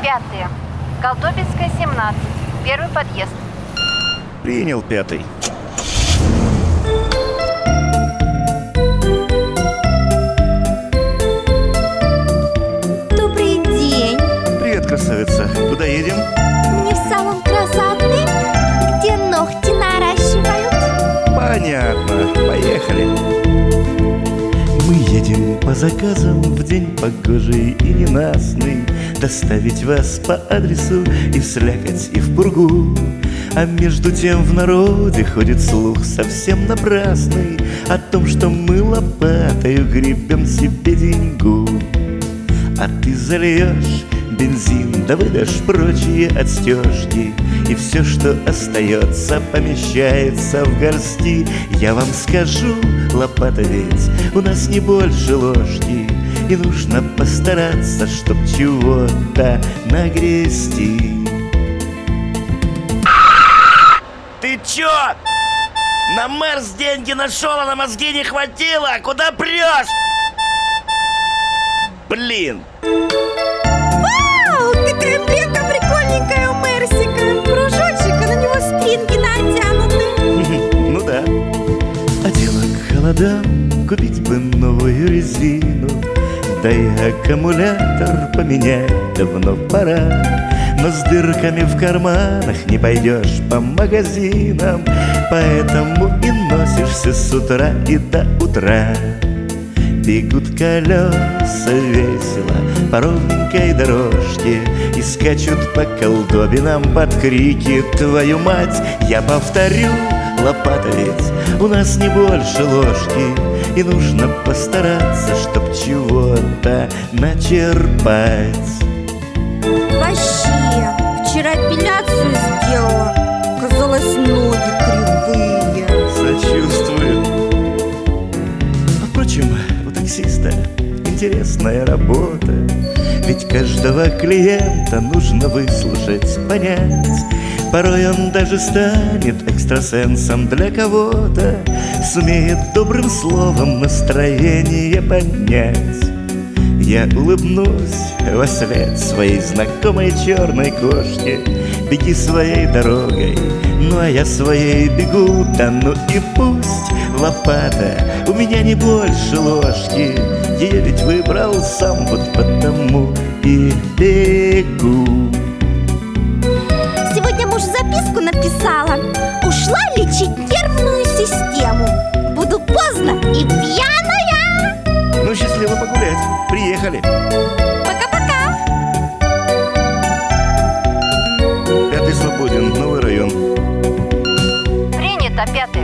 5-е. Колдобинская, 17. Первый подъезд. Принял, 5-й. Добрый день. Привет, красавица. Куда едем? Не в салон красоты, где ногти наращивают? Понятно. Поехали. Мы едем по заказам в день погожий и ненастный, доставить вас по адресу и в слякоть, и в пургу. А между тем в народе ходит слух совсем напрасный о том, что мы лопатою гребем себе деньгу. А ты зальешь бензин, да выдашь прочие отстежки, и все, что остается, помещается в горсти. Я вам скажу, лопата ведь у нас не больше ложки, и нужно постараться, чтоб чего-то нагрести. Ты чё? На Мерс деньги нашел, а на мозги не хватило? Куда прешь? Блин! Вау, какая пенка прикольненькая у Мерсика. Кружочек, а на него спинки натянуты. Ну да. А дело к холодам, купить бы новую резину, да и аккумулятор поменять давно пора. Но с дырками в карманах не пойдешь по магазинам, поэтому и носишься с утра и до утра. Бегут колеса весело по ровненькой дорожке и скачут по колдобинам под крики «Твою мать!» Я повторю, лопата ведь у нас не больше ложки, и нужно постараться, чтоб чего-то начерпать. Вообще, вчера эпиляцию сделала. Казалось, ноги кривые. Сочувствую. А впрочем, у таксиста интересная работа, ведь каждого клиента нужно выслушать, понять. Порой он даже станет экстрасенсом для кого-то, сумеет добрым словом настроение поднять. Я улыбнусь вослед своей знакомой черной кошке. Беги своей дорогой, ну а я своей бегу. Да ну и пусть, лопата, у меня не больше ложки, я ведь выбрал сам, вот потому и бегу. Сегодня муж записку написала. Ушла лечить нервную систему. Буду поздно и пьяная. Ну, счастливо погулять. Приехали. Пока-пока. 5-й свободен, новый район. Принято, 5-й.